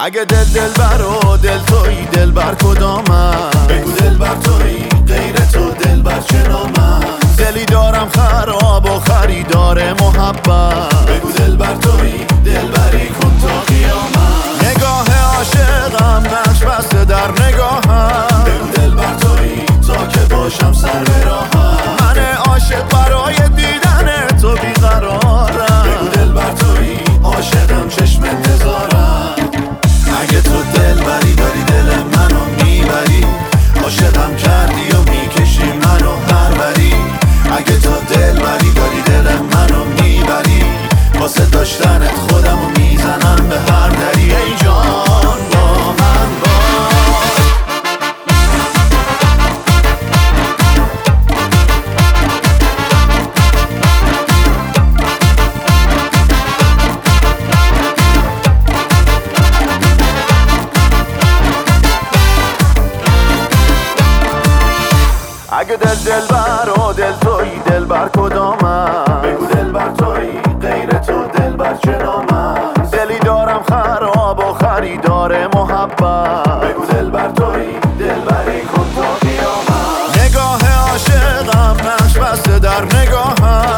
اگه دلبر و دل تویی دلبر کدامم؟ بگو دلبر تویی غیر تو دلبر چه نامم؟ دلی دارم خراب و خریدار محبت. بگو دلبر تویی دلبری کن تا قیامت. نگاه عاشقم نقش بسته در نگاهم. بگو دلبر تویی تا که باشم سر به راهم. من عاشق برای دیدن تو بیقرارم. بگو دلبر تویی عاشقم چشم انتظارم. اگه تو دلبری داری دل منو میبری، عاشقم کردی و میکشی منو پروری. اگه تو دلبری داری دل منو میبری، واسه داشتنت خودمو میزنم به هر دری. ای جان با من باش. اگه دلبر و دل تویی دلبر کدامم؟ بگو دلبر تویی غیر تو دلبر چه نامم؟ دلی دارم خراب و خریدار محبت. بگو دلبر تویی دلبری کن تا قیامت. نگاه عاشقم نقش بسته در نگاهم.